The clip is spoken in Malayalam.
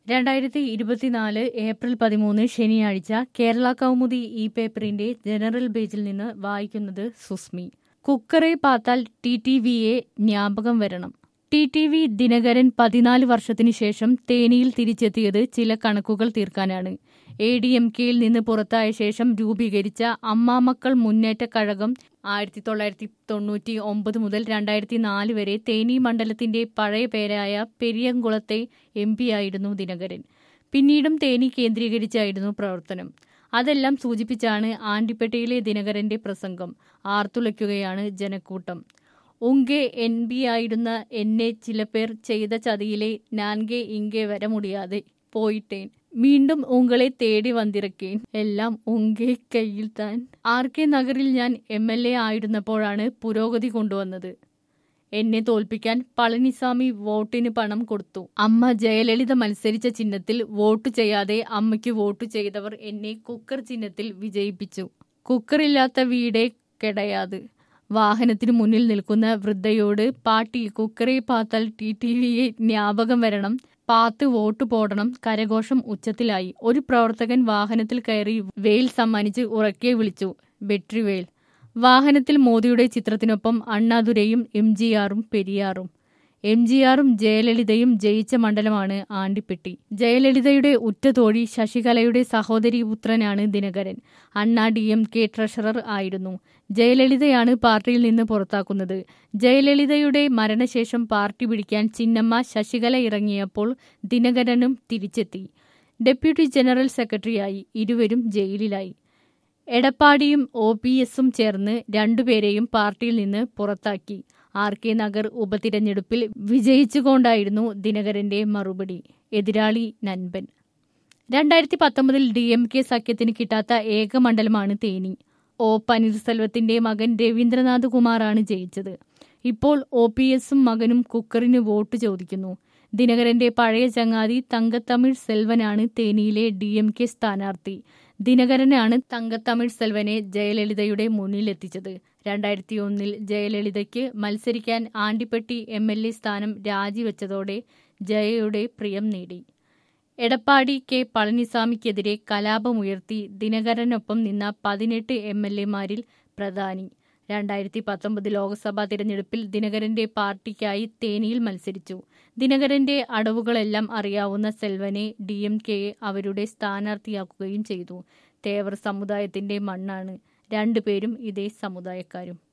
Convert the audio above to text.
2024 ഏപ്രിൽ 13 ശനിയാഴ്ച കേരള കൗമുദി ഈ പേപ്പറിന്റെ ജനറൽ പേജിൽ നിന്ന് വായിക്കുന്നത് സുസ്മി. കുക്കറെ പാത്താൽ TTVയെ ജ്ഞാപകം വരണം. TTV ദിനകരൻ 14 വർഷത്തിനു ശേഷം തേനിയിൽ തിരിച്ചെത്തിയത് ചില കണക്കുകൾ തീർക്കാനാണ്. ADMKയിൽ നിന്ന് പുറത്തായ ശേഷം രൂപീകരിച്ച അമ്മാമക്കൾ മുന്നേറ്റ കഴകം 1999 മുതൽ 2004 വരെ തേനി മണ്ഡലത്തിന്റെ പഴയ പേരായ പെരിയംകുളത്തെ MP ആയിരുന്നു ദിനകരൻ. പിന്നീടും തേനി കേന്ദ്രീകരിച്ചായിരുന്നു പ്രവർത്തനം. അതെല്ലാം സൂചിപ്പിച്ചാണ് ആണ്ടിപ്പേട്ടയിലെ ദിനകരന്റെ പ്രസംഗം. ആർത്തുലയ്ക്കുകയാണ് ജനക്കൂട്ടം. ഉങ്കെ NB ആയിരുന്ന എന്നെ ചില പേർ ചെയ്ത ചതിയിലെ നാൻകെ ഇങ്കെ വര മുടിയാതെ പോയിട്ടേൻ, വീണ്ടും ഉങ്ങളെ തേടി വന്നിറക്കേൻ, എല്ലാം ഉങ്കെ കയ്യിൽ താൻ. RK നഗറിൽ ഞാൻ MLA ആയിരുന്നപ്പോഴാണ് പുരോഗതി കൊണ്ടുവന്നത്. എന്നെ തോൽപ്പിക്കാൻ പളനിസ്വാമി വോട്ടിന് പണം കൊടുത്തു. അമ്മ ജയലളിത മത്സരിച്ച ചിഹ്നത്തിൽ വോട്ട് ചെയ്യാതെ അമ്മയ്ക്ക് വോട്ട് ചെയ്തവർ എന്നെ കുക്കർ ചിഹ്നത്തിൽ വിജയിപ്പിച്ചു. കുക്കറില്ലാത്ത വീടേ കെടയാത്. വാഹനത്തിനു മുന്നിൽ നിൽക്കുന്ന വൃദ്ധയോട് പാട്ടി കുക്കറെ പാത്താൽ TTVയെ ജ്ഞാപകം വരണം, പാത്ത് വോട്ട് പോടണം കരഘോഷം ഉച്ചത്തിലായി. ഒരു പ്രവർത്തകൻ വാഹനത്തിൽ കയറി വെയിൽ സമ്മാനിച്ച് ഉറക്കെ വിളിച്ചു, വെട്രിവേൽ. വാഹനത്തിൽ മോദിയുടെ ചിത്രത്തിനൊപ്പം അണ്ണാദുരൈയും MGRും പെരിയാറും. MGRും ജയലളിതയും ജയിച്ച മണ്ഡലമാണ് ആണ്ടിപ്പെട്ടി. ജയലളിതയുടെ ഉറ്റ തോഴി ശശികലയുടെ സഹോദരി പുത്രനാണ് ദിനകരൻ. അണ്ണാ DMK ട്രഷറർ ആയിരുന്നു. ജയലളിതയാണ് പാർട്ടിയിൽ നിന്ന് പുറത്താക്കുന്നത്. ജയലളിതയുടെ മരണശേഷം പാർട്ടി പിടിക്കാൻ ചിന്നമ്മ ശശികല ഇറങ്ങിയപ്പോൾ ദിനകരനും തിരിച്ചെത്തി. ഡെപ്യൂട്ടി ജനറൽ സെക്രട്ടറിയായി. ഇരുവരും ജയിലിലായി. എടപ്പാടിയും OPSും ചേർന്ന് രണ്ടുപേരെയും പാർട്ടിയിൽ നിന്ന് പുറത്താക്കി. RK നഗർ ഉപതിരഞ്ഞെടുപ്പിൽ വിജയിച്ചുകൊണ്ടായിരുന്നു ദിനകരന്റെ മറുപടി. എതിരാളി നൻപൻ. 2019 DMK സഖ്യത്തിന് കിട്ടാത്ത ഏക മണ്ഡലമാണ് തേനി. O പനീർസെൽവത്തിന്റെ മകൻ രവീന്ദ്രനാഥ് കുമാറാണ് ജയിച്ചത്. ഇപ്പോൾ OPSും മകനും കുക്കറിന് വോട്ട് ചോദിക്കുന്നു. ദിനകരന്റെ പഴയ ചങ്ങാതി തങ്കത്തമിഴ് സെൽവനാണ് തേനിയിലെ DMK സ്ഥാനാർത്ഥി. ദിനകരനാണ് തങ്കത്തമിഴ് സെൽവനെ ജയലളിതയുടെ മുന്നിലെത്തിച്ചത്. 2001 ജയലളിതയ്ക്ക് മത്സരിക്കാൻ ആണ്ടിപ്പെട്ടി MLA സ്ഥാനം രാജിവെച്ചതോടെ ജയയുടെ പ്രിയം നേടി. എടപ്പാടി K പളനിസ്വാമിക്കെതിരെ കലാപമുയർത്തി ദിനകരനൊപ്പം നിന്ന 18 MLAമാരിൽ പ്രധാനി. 2019 ലോക്സഭാ തിരഞ്ഞെടുപ്പിൽ ദിനകരന്റെ പാർട്ടിക്കായി തേനിയിൽ മത്സരിച്ചു. ദിനകരന്റെ അടവുകളെല്ലാം അറിയാവുന്ന സെൽവനെ DMKയെ അവരുടെ സ്ഥാനാർത്ഥിയാക്കുകയും ചെയ്തു. തേവർ സമുദായത്തിന്റെ മണ്ണാണ്. രണ്ടുപേരും ഇതേ സമുദായക്കാരും.